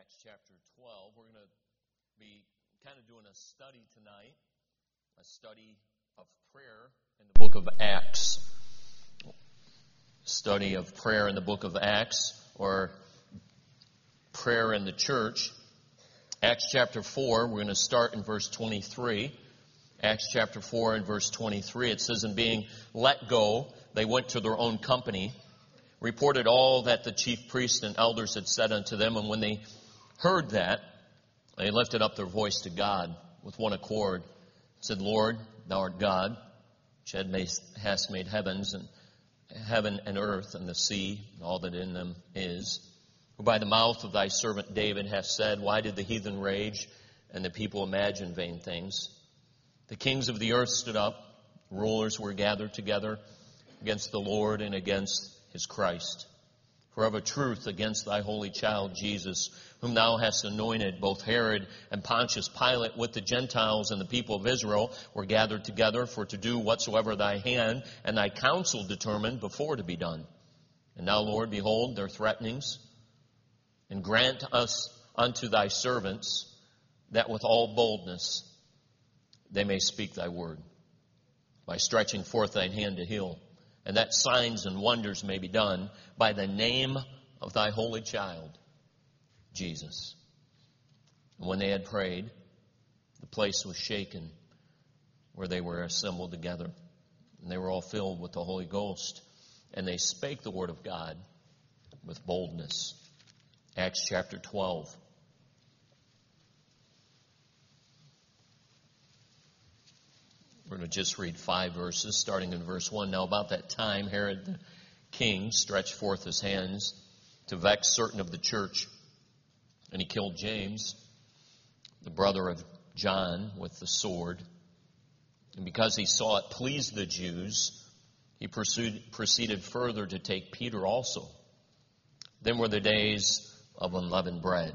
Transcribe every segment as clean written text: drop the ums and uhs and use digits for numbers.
Acts chapter 12. We're going to be kind of doing a study tonight, a study of prayer in the book of Acts. Study of prayer in the book of Acts, or prayer in the church. Acts chapter 4, we're going to start in verse 23. Acts chapter 4 and verse 23, it says, "And being let go, they went to their own company, reported all that the chief priests and elders had said unto them. And when they heard that, they lifted up their voice to God with one accord, and said, Lord, thou art God, which hast made heaven and earth and the sea, and all that in them is, who by the mouth of thy servant David hath said, Why did the heathen rage, and the people imagine vain things? The kings of the earth stood up, rulers were gathered together against the Lord and against his Christ. For of a truth against thy holy child Jesus, whom thou hast anointed, both Herod and Pontius Pilate with the Gentiles and the people of Israel were gathered together for to do whatsoever thy hand and thy counsel determined before to be done. And now, Lord, behold their threatenings, and grant us unto thy servants that with all boldness they may speak thy word, by stretching forth thine hand to heal, and that signs and wonders may be done by the name of thy holy child, Jesus. And when they had prayed, the place was shaken where they were assembled together. And they were all filled with the Holy Ghost. And they spake the word of God with boldness. Acts chapter 12. We're going to just read 5 verses, starting in verse 1. Now about that time, Herod the king stretched forth his hands to vex certain of the church, and he killed James, the brother of John, with the sword. And because he saw it pleased the Jews, he proceeded further to take Peter also. Then were the days of unleavened bread.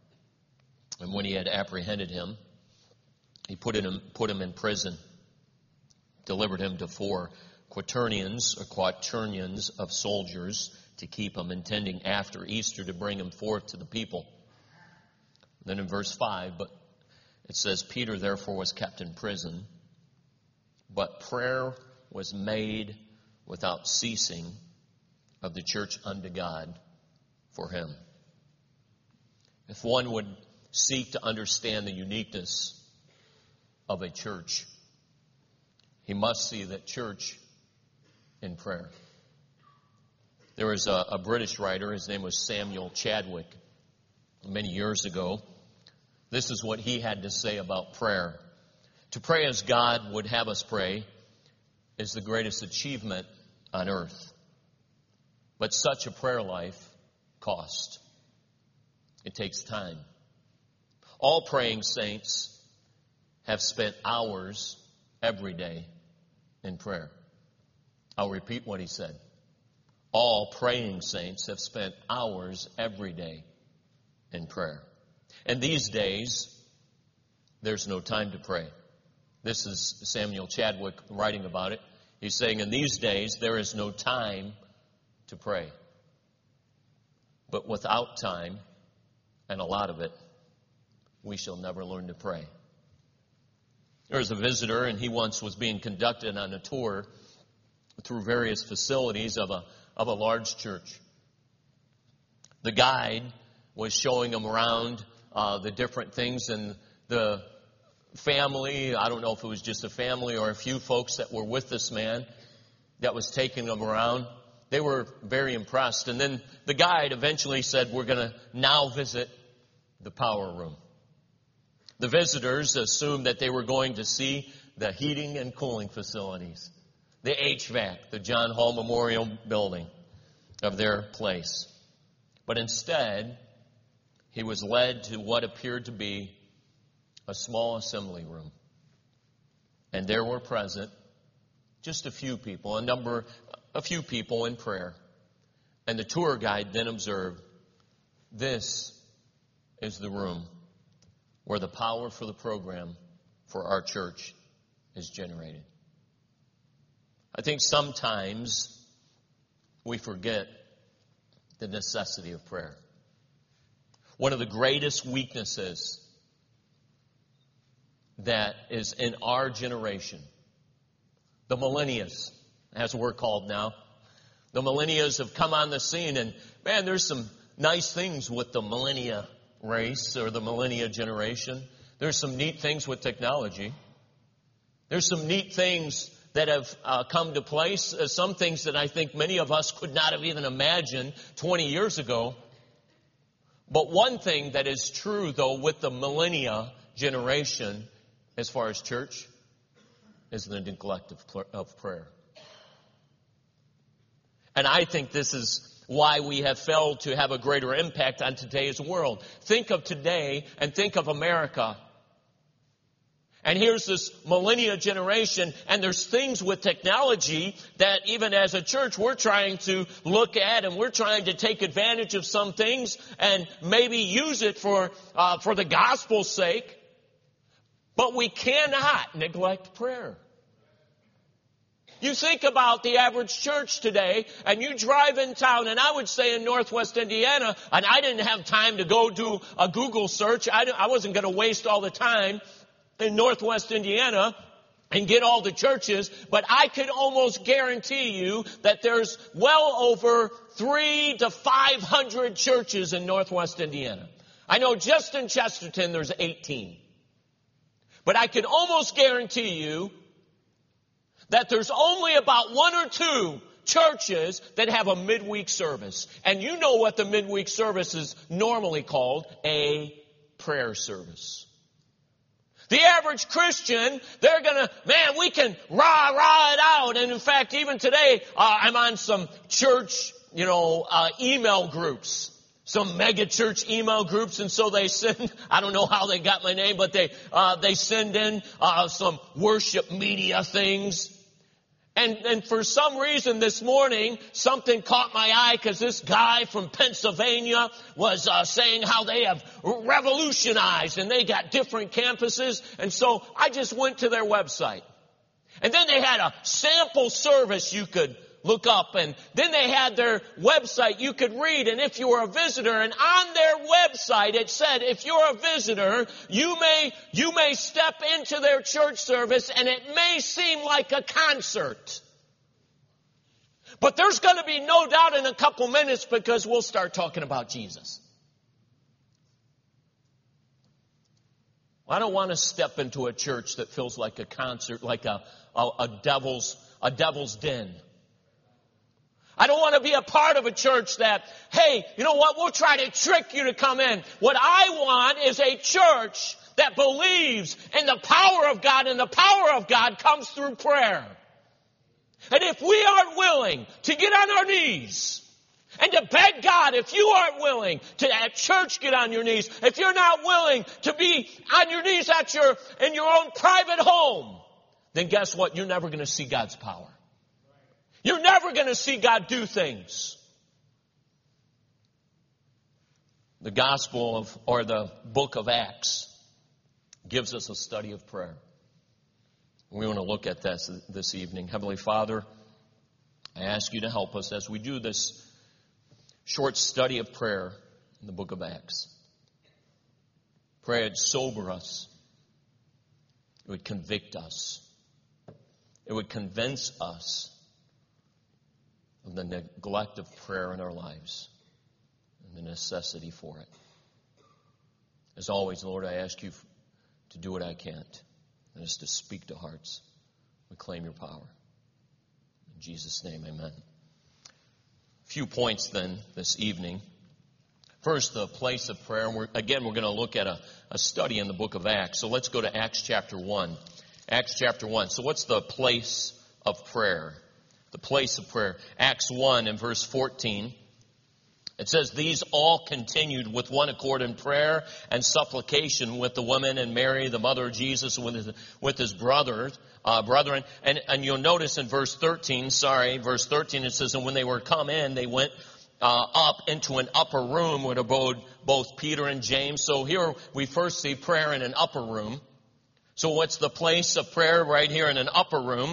And when he had apprehended him, he put him in prison, delivered him to 4 quaternions of soldiers to keep him, intending after Easter to bring him forth to the people. Then in verse 5, but it says, Peter therefore was kept in prison, but prayer was made without ceasing of the church unto God for him. If one would seek to understand the uniqueness of a church, he must see that church in prayer. There was a British writer, his name was Samuel Chadwick, many years ago. This is what he had to say about prayer. To pray as God would have us pray is the greatest achievement on earth. But such a prayer life costs. It takes time. All praying saints have spent hours every day in prayer. I'll repeat what he said. All praying saints have spent hours every day in prayer. And these days, there's no time to pray. This is Samuel Chadwick writing about it. He's saying, in these days, there is no time to pray. But without time, and a lot of it, we shall never learn to pray. There was a visitor, and he once was being conducted on a tour through various facilities of a large church. The guide was showing him around the different things, and the family, I don't know if it was just a family or a few folks that were with this man that was taking him around, they were very impressed. And then the guide eventually said, we're going to now visit the power room. The visitors assumed that they were going to see the heating and cooling facilities, the HVAC, the John Hall Memorial Building of their place. But instead, he was led to what appeared to be a small assembly room. And there were present just a few people in prayer. And the tour guide then observed, this is the room where the power for the program for our church is generated. I think sometimes we forget the necessity of prayer. One of the greatest weaknesses that is in our generation, the millennials, as we're called now. The millennials have come on the scene, and man, there's some nice things with the millennia race or the millennia generation. There's some neat things with technology. There's some neat things that have come to place. Some things that I think many of us could not have even imagined 20 years ago. But one thing that is true, though, with the millennia generation, as far as church, is the neglect of prayer. And I think this is why we have failed to have a greater impact on today's world. Think of today and think of America. And here's this millennia generation, and there's things with technology that even as a church we're trying to look at, and we're trying to take advantage of some things and maybe use it for the gospel's sake. But we cannot neglect prayer. You think about the average church today, and you drive in town, and I would say in Northwest Indiana, and I didn't have time to go do a Google search. I wasn't going to waste all the time in Northwest Indiana and get all the churches, but I could almost guarantee you that there's well over 300 to 500 churches in Northwest Indiana. I know just in Chesterton there's 18. But I can almost guarantee you that there's only about 1 or 2 churches that have a midweek service. And you know what the midweek service is normally called? A prayer service. The average Christian, they're going to, man, we can rah it out. And in fact, even today, I'm on some church, email groups. Some mega church email groups, and so they send, I don't know how they got my name, but they send in some worship media things. And for some reason this morning, something caught my eye because this guy from Pennsylvania was saying how they have revolutionized and they got different campuses. And so I just went to their website. And then they had a sample service you could look up, and then they had their website you could read, and if you were a visitor, and on their website it said, if you're a visitor, you may step into their church service, and it may seem like a concert. But there's going to be no doubt in a couple minutes because we'll start talking about Jesus. I don't want to step into a church that feels like a concert, like a devil's den. I don't want to be a part of a church that, hey, you know what, we'll try to trick you to come in. What I want is a church that believes in the power of God, and the power of God comes through prayer. And if we aren't willing to get on our knees and to beg God, if you aren't willing to at church get on your knees, if you're not willing to be on your knees in your own private home, then guess what? You're never going to see God's power. You're never going to see God do things. The gospel or the book of Acts gives us a study of prayer. We want to look at this evening. Heavenly Father, I ask you to help us as we do this short study of prayer in the book of Acts. Pray it'd sober us. It would convict us. It would convince us of the neglect of prayer in our lives and the necessity for it. As always, Lord, I ask you to do what I can't, and is to speak to hearts and claim your power. In Jesus' name, amen. A few points then this evening. First, the place of prayer. We're going to look at a study in the book of Acts. So let's go to Acts chapter 1. Acts chapter 1. So what's the place of prayer? The place of prayer. Acts 1 and verse 14. It says, these all continued with one accord in prayer and supplication with the women and Mary, the mother of Jesus, with his brethren. And you'll notice in verse 13, it says, and when they were come in, they went up into an upper room where abode both Peter and James. So here we first see prayer in an upper room. So what's the place of prayer? Right here in an upper room.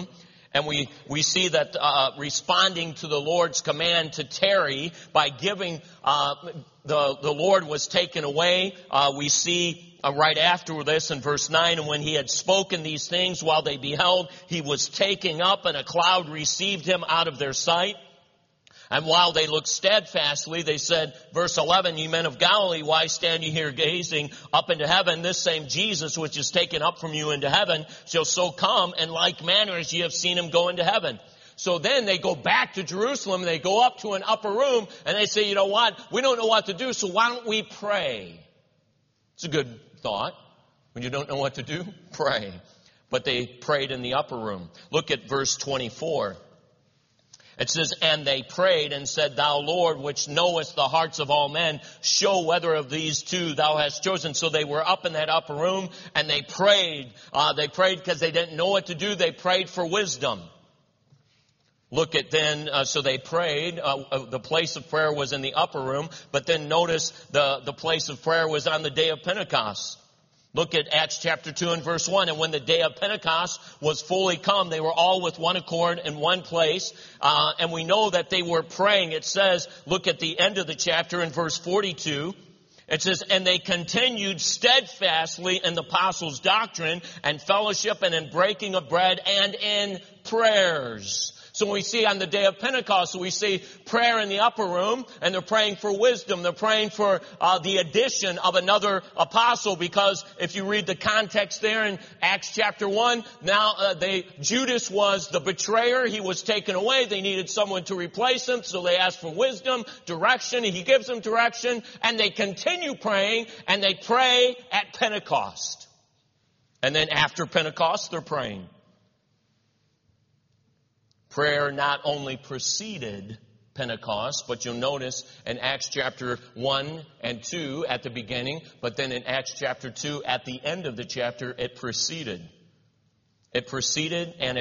And we see that responding to the Lord's command to tarry by giving, the Lord was taken away. We see right after this in verse 9, and when he had spoken these things while they beheld, he was taken up, and a cloud received him out of their sight. And while they looked steadfastly, they said, verse 11, ye men of Galilee, why stand ye here gazing up into heaven? This same Jesus, which is taken up from you into heaven, shall so come in like manner as ye have seen him go into heaven. So then they go back to Jerusalem, they go up to an upper room, and they say, you know what? We don't know what to do, so why don't we pray? It's a good thought. When you don't know what to do, pray. But they prayed in the upper room. Look at verse 24. It says, and they prayed and said, thou Lord, which knowest the hearts of all men, show whether of these two thou hast chosen. So they were up in that upper room and they prayed. They prayed because they didn't know what to do. They prayed for wisdom. Look at then, so they prayed. The place of prayer was in the upper room. But then notice the place of prayer was on the day of Pentecost. Look at Acts chapter 2 and verse 1. And when the day of Pentecost was fully come, they were all with one accord in one place. And we know that they were praying. It says, look at the end of the chapter in verse 42. It says, and they continued steadfastly in the apostles' doctrine and fellowship and in breaking of bread and in prayers. So we see on the day of Pentecost, we see prayer in the upper room, and they're praying for wisdom. They're praying for the addition of another apostle, because if you read the context there in Acts chapter 1, now Judas was the betrayer. He was taken away. They needed someone to replace him, so they asked for wisdom, direction. He gives them direction, and they continue praying, and they pray at Pentecost. And then after Pentecost, they're praying. Prayer not only preceded Pentecost, but you'll notice in Acts chapter 1 and 2 at the beginning, but then in Acts chapter 2 at the end of the chapter, it preceded. It preceded, and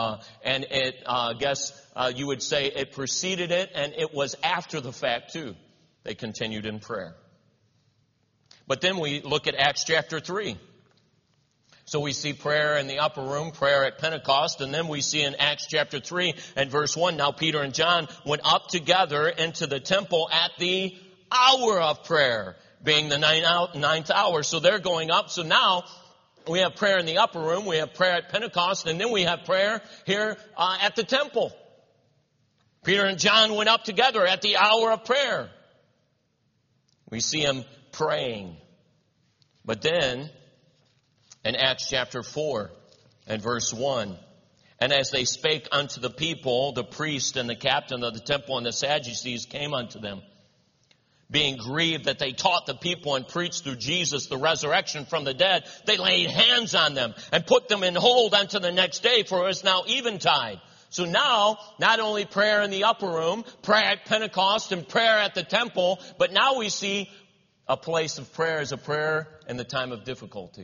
you would say it preceded it, and it was after the fact too. They continued in prayer. But then we look at Acts chapter 3. So we see prayer in the upper room, prayer at Pentecost, and then we see in Acts chapter 3 and verse 1, now Peter and John went up together into the temple at the hour of prayer, being the ninth hour. So they're going up. So now we have prayer in the upper room, we have prayer at Pentecost, and then we have prayer here at the temple. Peter and John went up together at the hour of prayer. We see them praying. But then in Acts chapter 4 and verse 1, and as they spake unto the people, the priest and the captain of the temple and the Sadducees came unto them, being grieved that they taught the people and preached through Jesus the resurrection from the dead. They laid hands on them and put them in hold unto the next day, for it was now eventide. So now, not only prayer in the upper room, prayer at Pentecost and prayer at the temple, but now we see a place of prayer as a prayer in the time of difficulty.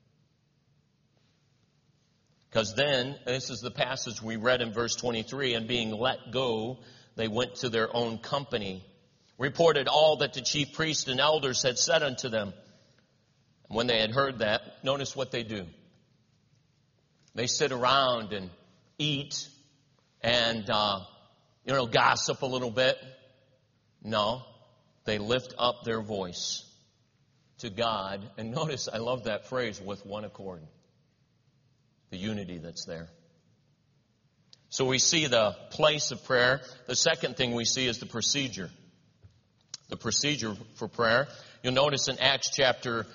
Because then, this is the passage we read in verse 23, and being let go, they went to their own company, reported all that the chief priests and elders had said unto them. And when they had heard that, notice what they do. They sit around and eat and, gossip a little bit. No, they lift up their voice to God. And notice, I love that phrase, with one accord. The unity that's there. So we see the place of prayer. The second thing we see is the procedure. The procedure for prayer. You'll notice in Acts chapter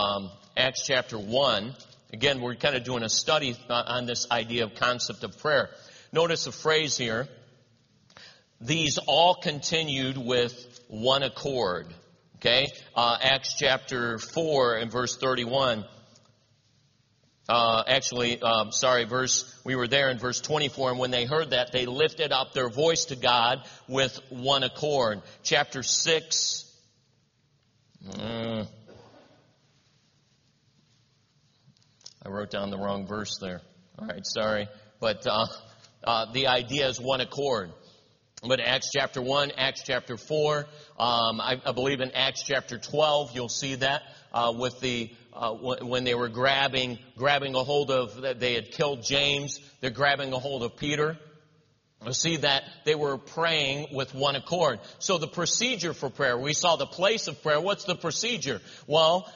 1, again, we're kind of doing a study on this idea of concept of prayer. Notice a phrase here. These all continued with one accord. Okay? Acts chapter 4 and verse 31. We were there in verse 24, and when they heard that, they lifted up their voice to God with one accord. Chapter 6. I wrote down the wrong verse there. All right, sorry. But the idea is one accord. But Acts chapter 1, Acts chapter 4, I believe in Acts chapter 12, you'll see that with the when they were grabbing a hold of, they had killed James, they're grabbing a hold of Peter. You see that they were praying with one accord. So the procedure for prayer, we saw the place of prayer. What's the procedure? Well,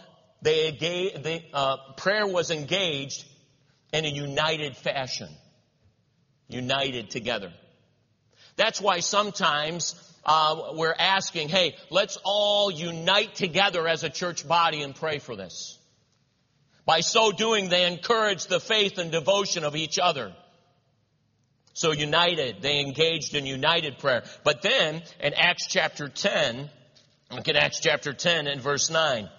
prayer was engaged in a united fashion. United together. That's why sometimes we're asking, hey, let's all unite together as a church body and pray for this. By so doing, they encourage the faith and devotion of each other. So united, they engaged in united prayer. But then in Acts chapter 10, look at Acts chapter 10 and verse 9.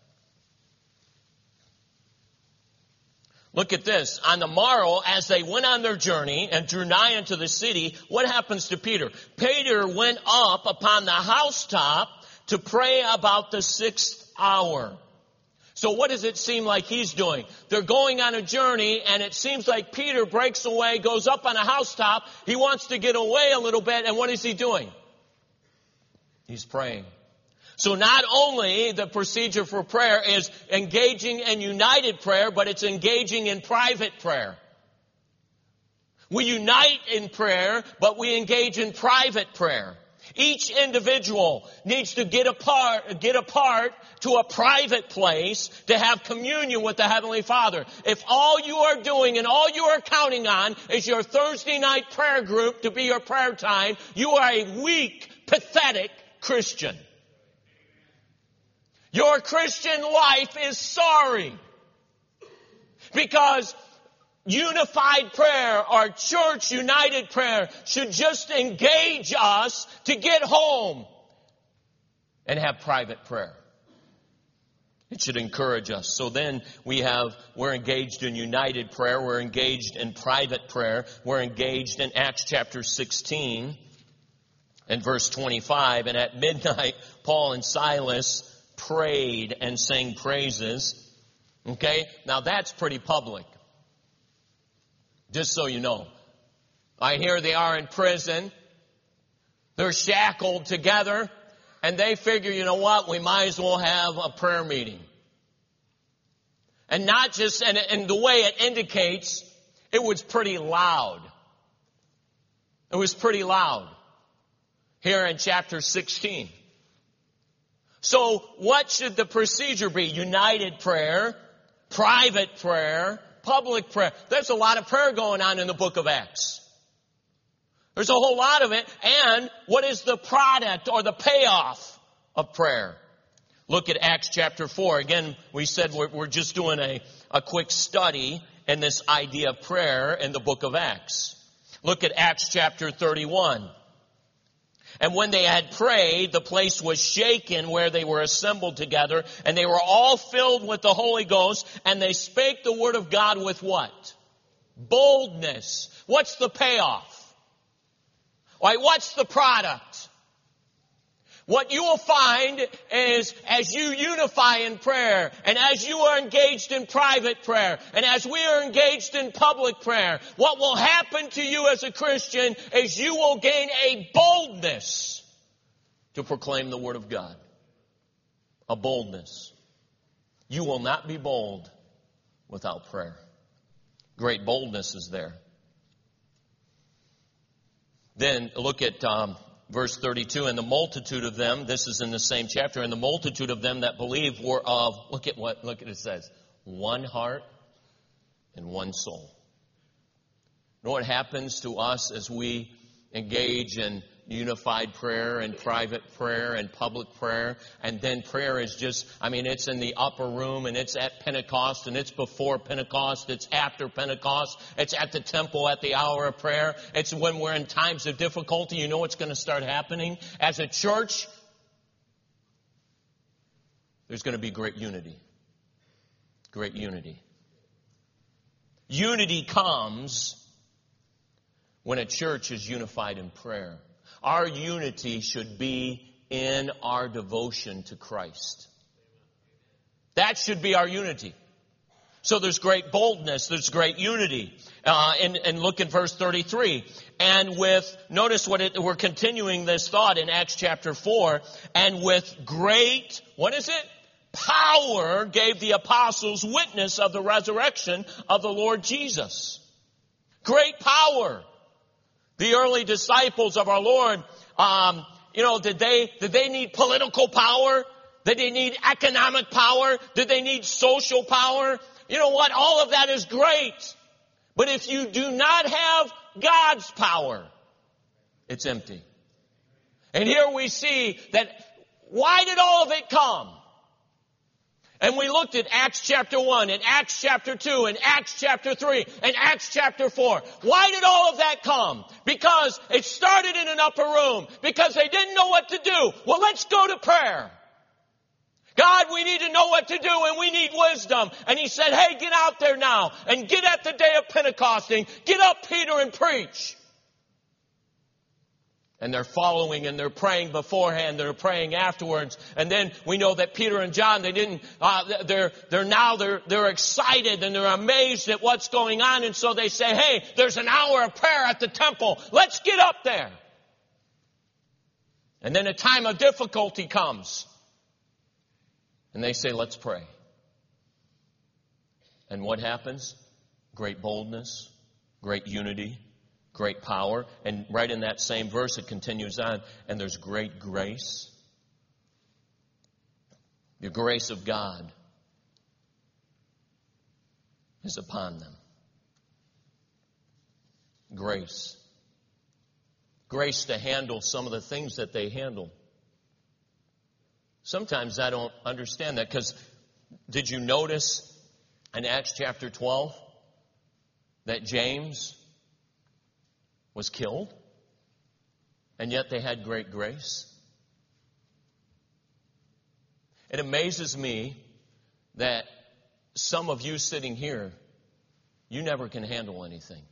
Look at this. On the morrow, as they went on their journey and drew nigh unto the city, what happens to Peter? Peter went up upon the housetop to pray about the 6th hour. So what does it seem like he's doing? They're going on a journey, and it seems like Peter breaks away, goes up on a housetop. He wants to get away a little bit, and what is he doing? He's praying. So not only the procedure for prayer is engaging in united prayer, but it's engaging in private prayer. We unite in prayer, but we engage in private prayer. Each individual needs to get apart to a private place to have communion with the Heavenly Father. If all you are doing and all you are counting on is your Thursday night prayer group to be your prayer time, you are a weak, pathetic Christian. Your Christian life is sorry. Because unified prayer or church united prayer should just engage us to get home and have private prayer. It should encourage us. So then we're engaged in united prayer. We're engaged in private prayer. We're engaged in Acts chapter 16 and verse 25. And at midnight, Paul and Silas prayed and sang praises. Okay? Now that's pretty public. Just so you know. Here they are in prison. They're shackled together. And they figure, you know what? We might as well have a prayer meeting. And not just, and the way it indicates, it was pretty loud. It was pretty loud. Here in chapter 16. So what should the procedure be? United prayer, private prayer, public prayer. There's a lot of prayer going on in the book of Acts. There's a whole lot of it. And what is the product or the payoff of prayer? Look at Acts chapter 4. Again, we said we're just doing a quick study in this idea of prayer in the book of Acts. Look at Acts chapter 31. And when they had prayed, the place was shaken where they were assembled together, and they were all filled with the Holy Ghost, and they spake the word of God with what? Boldness. What's the payoff? Why, what's the product? What you will find is as you unify in prayer, and as you are engaged in private prayer, and as we are engaged in public prayer, what will happen to you as a Christian is you will gain a boldness to proclaim the Word of God. A boldness. You will not be bold without prayer. Great boldness is there. Then look at verse 32, and the multitude of them, this is in the same chapter, and the multitude of them that believed were of, look at it says, one heart and one soul. You know what happens to us as we engage in unified prayer and private prayer and public prayer, and then prayer is just, it's in the upper room, and it's at Pentecost, and it's before Pentecost, it's after Pentecost, it's at the temple at the hour of prayer, it's when we're in times of difficulty. You know what's going to start happening? As a church, there's going to be great unity. Great unity. Unity comes when a church is unified in prayer. Our unity should be in our devotion to Christ. That should be our unity. So there's great boldness, there's great unity. And look at verse 33. And notice we're continuing this thought in Acts chapter 4. And with great, what is it? Power gave the apostles witness of the resurrection of the Lord Jesus. Great power. The early disciples of our Lord, did they need political power? Did they need economic power? Did they need social power? You know what? All of that is great. But if you do not have God's power, it's empty. And here we see that, why did all of it come? And we looked at Acts chapter 1, and Acts chapter 2, and Acts chapter 3, and Acts chapter 4. Why did all of that come? Because it started in an upper room. Because they didn't know what to do. Well, let's go to prayer. God, we need to know what to do, and we need wisdom. And he said, hey, get out there now, and get at the day of Pentecost, and get up, Peter, and preach. And they're following and they're praying beforehand, they're praying afterwards. And then we know that Peter and John, they're excited and they're amazed at what's going on. And so they say, hey, there's an hour of prayer at the temple. Let's get up there. And then a time of difficulty comes. And they say, let's pray. And what happens? Great boldness, great unity, great power. And right in that same verse, it continues on. And there's great grace. The grace of God is upon them. Grace. Grace to handle some of the things that they handle. Sometimes I don't understand that, because did you notice in Acts chapter 12 that James was killed, and yet they had great grace? It amazes me that some of you sitting here, you never can handle anything.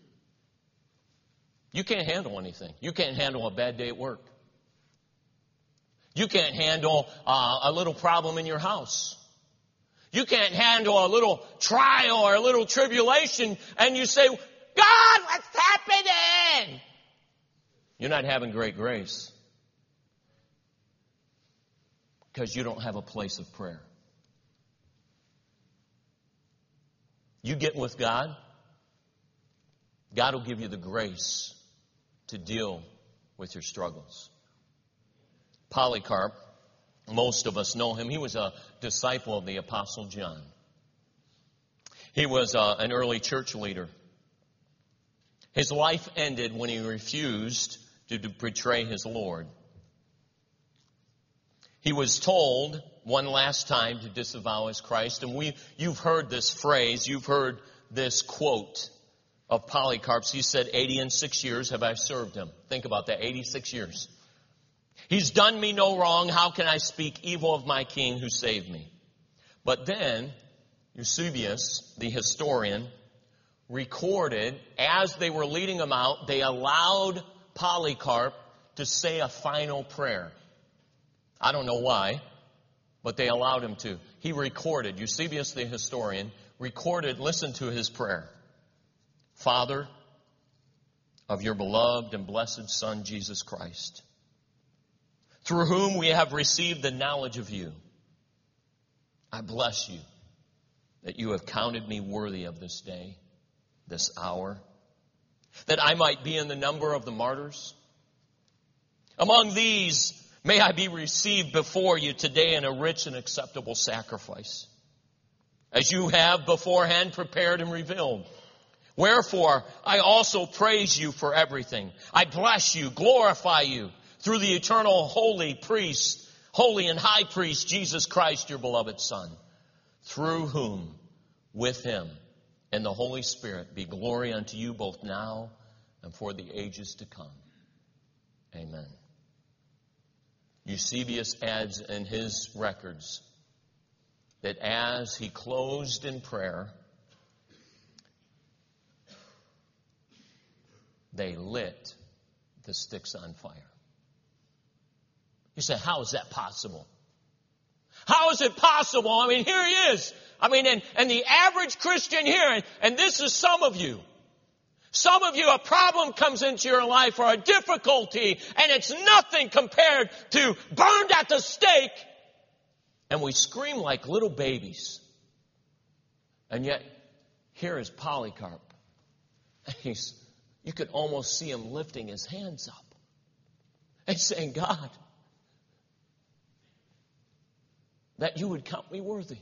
You can't handle anything. You can't handle a bad day at work. You can't handle a little problem in your house. You can't handle a little trial or a little tribulation, and you say, God, what's happening? You're not having great grace because you don't have a place of prayer. You get with God, God will give you the grace to deal with your struggles. Polycarp, most of us know him. He was a disciple of the Apostle John. He was an early church leader. His life ended when he refused to betray his Lord. He was told one last time to disavow his Christ. And you've heard this phrase, you've heard this quote of Polycarp's. He said, 86 years have I served him. Think about that, 86 years. He's done me no wrong. How can I speak evil of my king who saved me? But then Eusebius, the historian, recorded as they were leading him out, they allowed Polycarp to say a final prayer. I don't know why, but they allowed him to. He recorded, Eusebius the historian, recorded, listen to his prayer. Father of your beloved and blessed Son, Jesus Christ, through whom we have received the knowledge of you, I bless you that you have counted me worthy of this day, this hour, that I might be in the number of the martyrs. Among these, may I be received before you today in a rich and acceptable sacrifice, as you have beforehand prepared and revealed. Wherefore, I also praise you for everything. I bless you, glorify you, through the eternal holy priest, holy and high priest, Jesus Christ, your beloved Son, through whom, with him, and the Holy Spirit, be glory unto you both now and for the ages to come. Amen. Eusebius adds in his records that as he closed in prayer, they lit the sticks on fire. You say, how is that possible? How is it possible? I mean, here he is. I mean, and the average Christian here, and this is some of you. Some of you, a problem comes into your life or a difficulty, and it's nothing compared to burned at the stake. And we scream like little babies. And yet, here is Polycarp. You could almost see him lifting his hands up and saying, God, that you would count me worthy.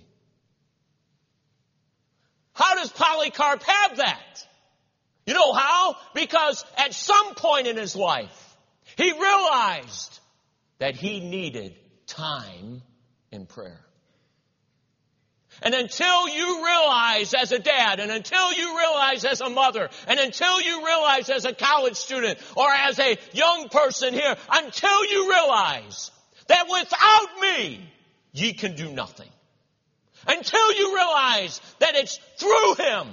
How does Polycarp have that? You know how? Because at some point in his life, he realized that he needed time in prayer. And until you realize as a dad, and until you realize as a mother, and until you realize as a college student, or as a young person here, until you realize that without me, ye can do nothing. Until you realize that it's through him,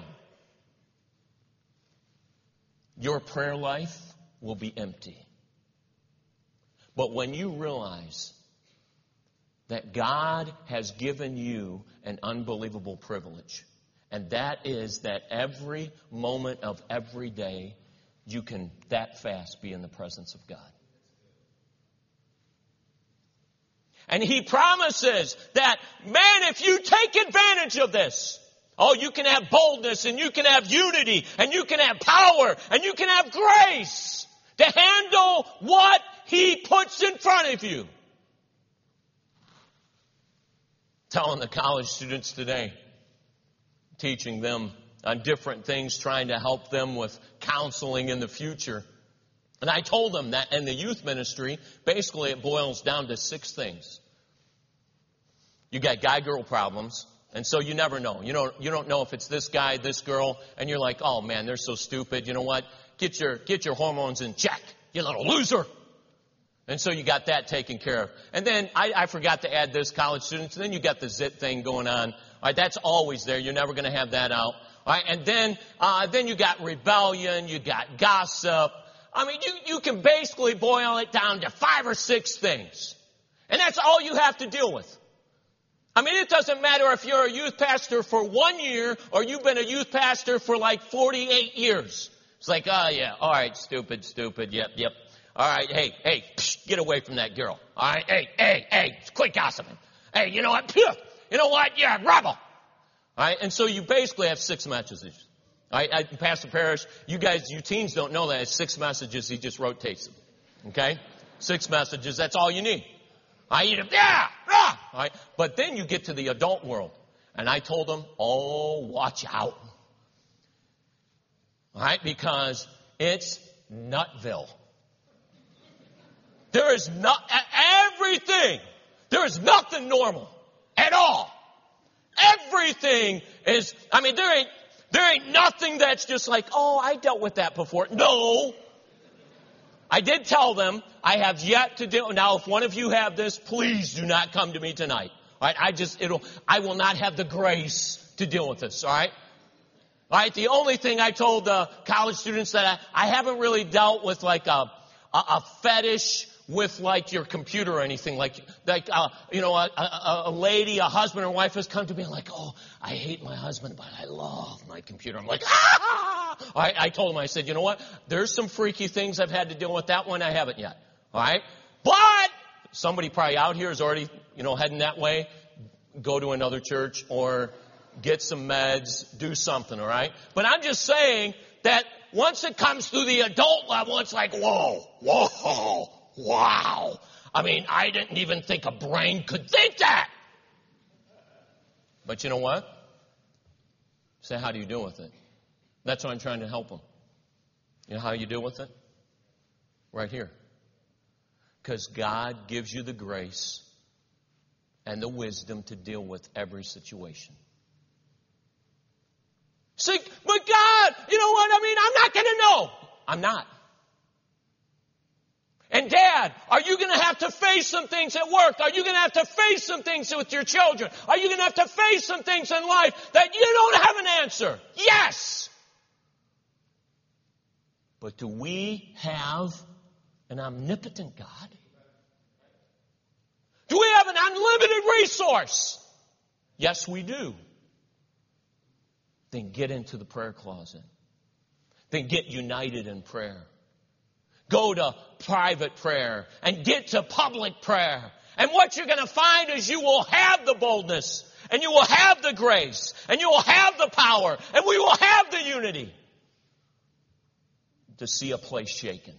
your prayer life will be empty. But when you realize that God has given you an unbelievable privilege, and that is that every moment of every day you can that fast be in the presence of God. And he promises that, man, if you take advantage of this, oh, you can have boldness, and you can have unity, and you can have power, and you can have grace to handle what he puts in front of you. Telling the college students today, teaching them on different things, trying to help them with counseling in the future. And I told them that in the youth ministry, basically it boils down to 6 things. You got guy-girl problems, and so you never know. You don't know if it's this guy, this girl, and you're like, oh man, they're so stupid. You know what? Get your hormones in check, you little loser. And so you got that taken care of. And then I forgot to add this, college students. And then you got the zit thing going on. All right, that's always there. You're never going to have that out. All right, and then you got rebellion. You got gossip. I mean, you can basically boil it down to 5 or 6 things. And that's all you have to deal with. I mean, it doesn't matter if you're a youth pastor for 1 year or you've been a youth pastor for like 48 years. It's like, oh yeah, all right, stupid, yep. All right, hey, get away from that girl. All right, hey, quit gossiping. Hey, you know what? You're a rebel. All right, and so you basically have 6 messages. All right, Pastor Parrish, you teens don't know that. It's 6 messages. He just rotates them. Okay? 6 messages, that's all you need. All right, but then you get to the adult world. And I told them, oh, watch out. All right, because it's Nutville. There is everything. There is nothing normal at all. Everything is, there ain't nothing that's just like, oh, I dealt with that before. No. I did tell them I have yet to deal. Now, if one of you have this, please do not come to me tonight. All right, I will not have the grace to deal with this. All right. All right. The only thing I told the college students that I haven't really dealt with like a fetish with like your computer or anything, a lady, a husband or wife has come to me and like, oh, I hate my husband, but I love my computer. I'm like, I told him, I said, you know what? There's some freaky things I've had to deal with. That one I haven't yet. All right. But somebody probably out here is already, heading that way. Go to another church or get some meds, do something. All right. But I'm just saying that once it comes to the adult level, it's like, whoa, wow. I didn't even think a brain could think that. But you know what? Say, how do you deal with it? That's what I'm trying to help them. You know how you deal with it? Right here. Because God gives you the grace and the wisdom to deal with every situation. See, but God, you know what? I'm not going to know. I'm not. And Dad, are you going to have to face some things at work? Are you going to have to face some things with your children? Are you going to have to face some things in life that you don't have an answer? Yes. But do we have an omnipotent God? Do we have an unlimited resource? Yes, we do. Then get into the prayer closet. Then get united in prayer. Go to private prayer and get to public prayer And what you're going to find is you will have the boldness, and you will have the grace, and you will have the power, and we will have the unity to see a place shaken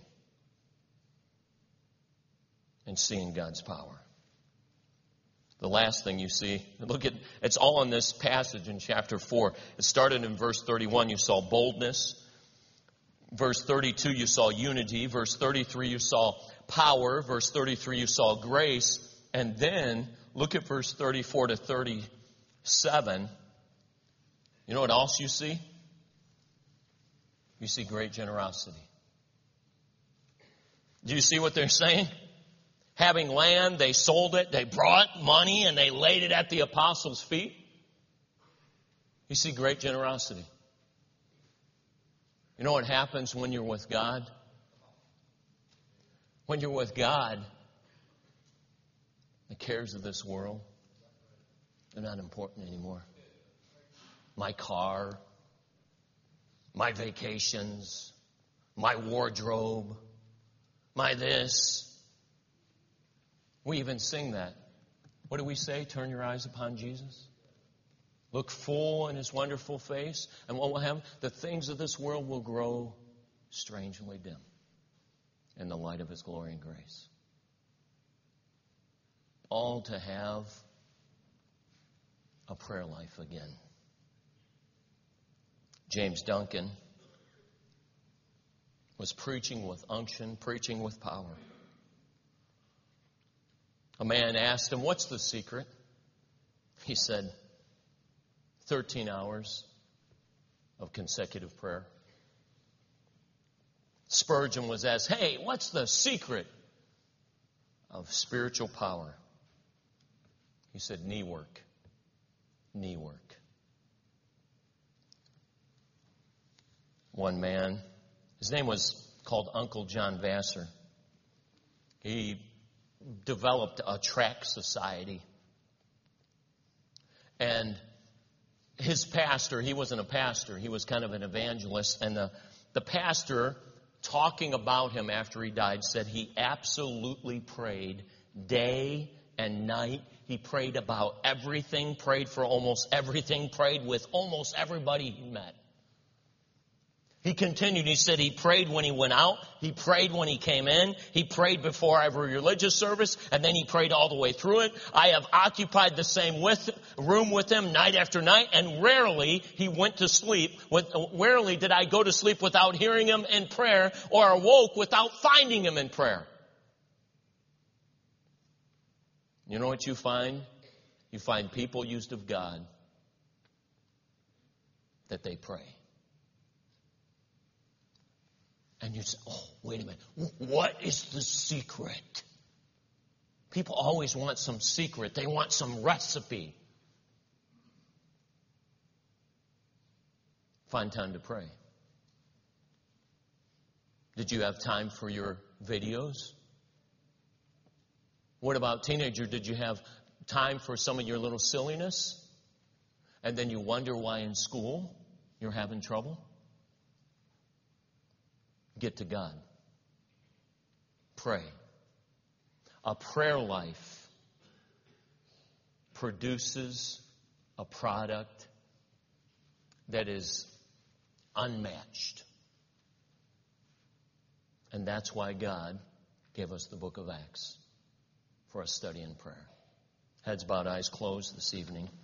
and seeing God's power. The last thing you see, look at, it's all in this passage in chapter 4. It started in verse 31, you saw boldness. Verse 32, you saw unity. Verse 33, you saw power. Verse 33, you saw grace. And then, look at verse 34 to 37. You know what else you see? You see great generosity. Do you see what they're saying? Having land, they sold it, they brought money, and they laid it at the apostles' feet. You see great generosity. You know what happens when you're with God? When you're with God, the cares of this world, they're not important anymore. My car, my vacations, my wardrobe, my this. We even sing that. What do we say? Turn your eyes upon Jesus. Look full in His wonderful face. And what will happen? The things of this world will grow strangely dim in the light of His glory and grace. All to have a prayer life again. James Duncan was preaching with unction, preaching with power. A man asked him, "What's the secret?" He said, 13 hours of consecutive prayer. Spurgeon was asked, "Hey, what's the secret of spiritual power?" He said, knee work. Knee work. One man, his name was called Uncle John Vassar. He developed a tract society. And his pastor, he wasn't a pastor, he was kind of an evangelist. And the pastor, talking about him after he died, said he absolutely prayed day and night. He prayed about everything, prayed for almost everything, prayed with almost everybody he met. He continued, he said he prayed when he went out, he prayed when he came in, he prayed before every religious service, and then he prayed all the way through it. I have occupied the same room with him night after night, and rarely he went to sleep. Rarely did I go to sleep without hearing him in prayer, or awoke without finding him in prayer. You know what you find? You find people used of God that they pray. And you say, "Oh, wait a minute. What is the secret?" People always want some secret. They want some recipe. Find time to pray. Did you have time for your videos? What about teenager? Did you have time for some of your little silliness? And then you wonder why in school you're having trouble? Get to God. Pray. A prayer life produces a product that is unmatched. And that's why God gave us the book of Acts for a study in prayer. Heads bowed, eyes closed this evening.